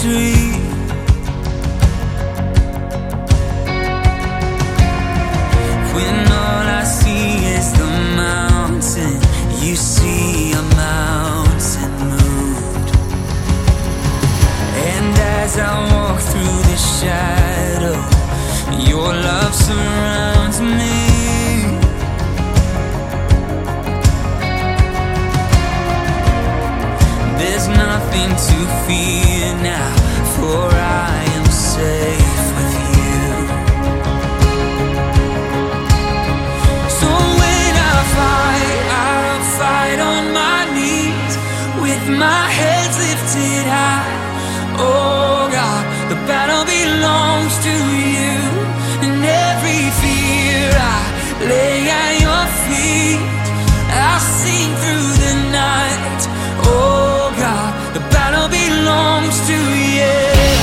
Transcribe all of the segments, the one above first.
victory. When all I see is the mountain, you see a mountain moved. And as I walk through the shadow, your love surrounds me. There's nothing to fear now, for I am safe with you. So when I'll fight on my knees with my head lifted high. Oh God, the battle belongs to you, and every fear I lay at your feet. I'll sing through the night. Oh God, the battle belongs to you.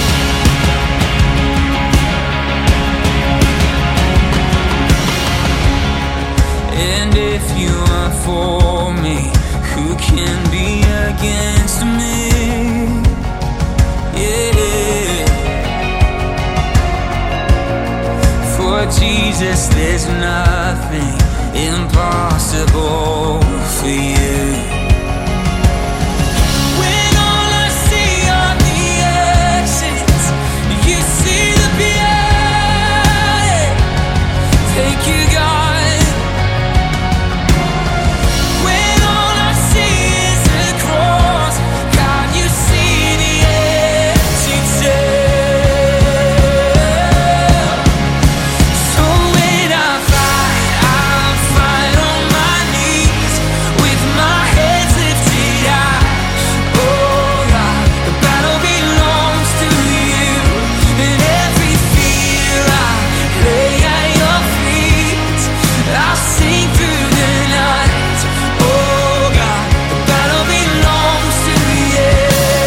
And if you are for me, who can be against me? Yeah. For Jesus, there's nothing impossible for you. When all I see are the exits, you see the beauty. Thank you, God. When all I see is the cross, God, you see the empty tomb. So when I'll fight on my knees with my head lifted high. Oh God, the battle belongs to you, and every fear I lay at your feet. I'll sing through the night. Oh God, the battle belongs to you.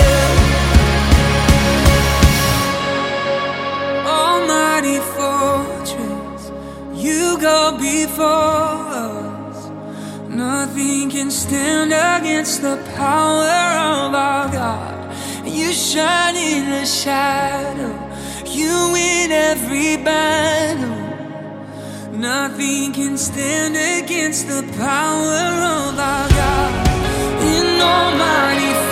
Almighty fortress, you go before us. Nothing can stand against the power of our God. You shine in the shadow, you win every battle. Nothing can stand against the power of our God. In almighty